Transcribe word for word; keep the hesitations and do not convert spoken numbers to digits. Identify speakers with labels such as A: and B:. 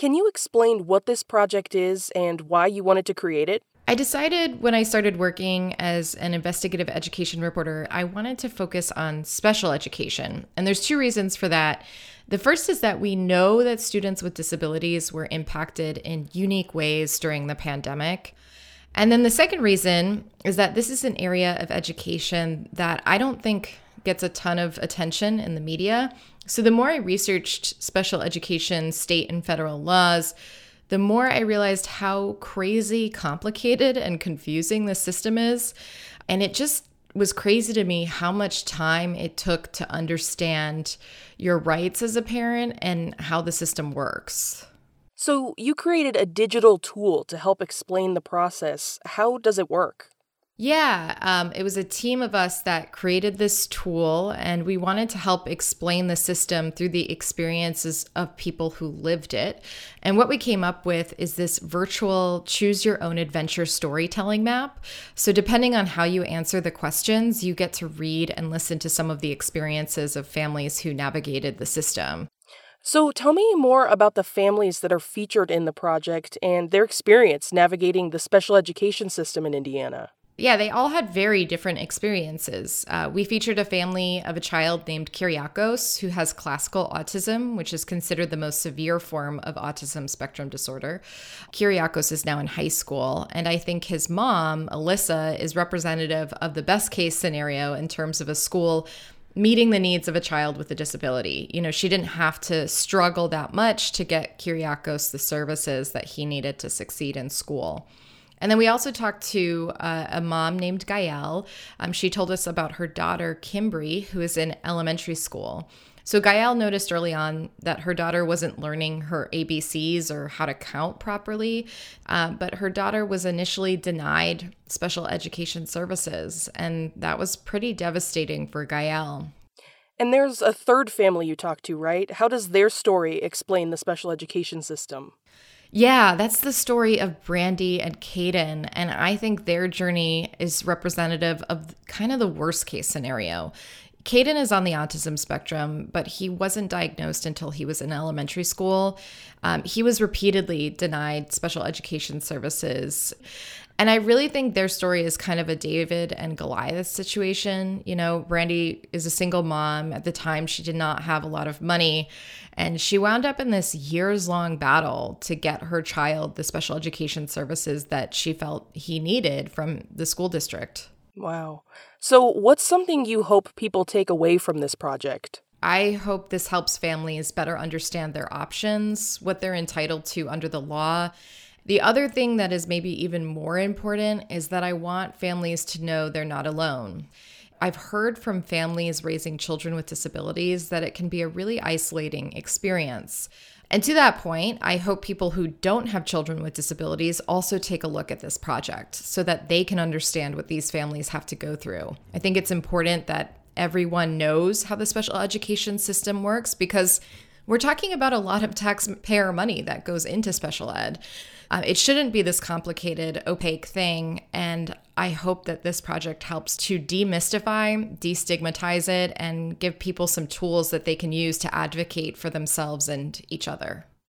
A: can you explain what this project is and why you wanted to create it?
B: I decided when I started working as an investigative education reporter, I wanted to focus on special education. And there's two reasons for that. The first is that we know that students with disabilities were impacted in unique ways during the pandemic. And then the second reason is that this is an area of education that I don't think gets a ton of attention in the media. So the more I researched special education, state and federal laws, the more I realized how crazy complicated and confusing the system is. And it just was crazy to me how much time it took to understand your rights as a parent and how the system works.
A: So you created a digital tool to help explain the process. How does it work?
B: Yeah, um, it was a team of us that created this tool, and we wanted to help explain the system through the experiences of people who lived it. And what we came up with is this virtual choose your own adventure storytelling map. So depending on how you answer the questions, you get to read and listen to some of the experiences of families who navigated the system.
A: So tell me more about the families that are featured in the project and their experience navigating the special education system in Indiana.
B: Yeah, they all had very different experiences. Uh, we featured a family of a child named Kyriakos who has classical autism, which is considered the most severe form of autism spectrum disorder. Kyriakos is now in high school, and I think his mom, Alyssa, is representative of the best case scenario in terms of a school meeting the needs of a child with a disability. You know, she didn't have to struggle that much to get Kyriakos the services that he needed to succeed in school. And then we also talked to uh, a mom named Gael. Um, she told us about her daughter, Kimbri, who is in elementary school. So Gael noticed early on that her daughter wasn't learning her A B Cs or how to count properly, uh, but her daughter was initially denied special education services, and that was pretty devastating for Gael.
A: And there's a third family you talked to, right? How does their story explain the special education system?
B: Yeah, that's the story of Brandy and Caden, and I think their journey is representative of kind of the worst case scenario. Caden is on the autism spectrum, but he wasn't diagnosed until he was in elementary school. Um, he was repeatedly denied special education services. And I really think their story is kind of a David and Goliath situation. You know, Brandy is a single mom. At the time, she did not have a lot of money. And she wound up in this years-long battle to get her child the special education services that she felt he needed from the school district.
A: Wow. So what's something you hope people take away from this project?
B: I hope this helps families better understand their options, what they're entitled to under the law. The other thing that is maybe even more important is that I want families to know they're not alone. I've heard from families raising children with disabilities that it can be a really isolating experience. And to that point, I hope people who don't have children with disabilities also take a look at this project so that they can understand what these families have to go through. I think it's important that everyone knows how the special education system works because we're talking about a lot of taxpayer money that goes into special ed. Uh, it shouldn't be this complicated, opaque thing, and I hope that this project helps to demystify, destigmatize it, and give people some tools that they can use to advocate for themselves and each other.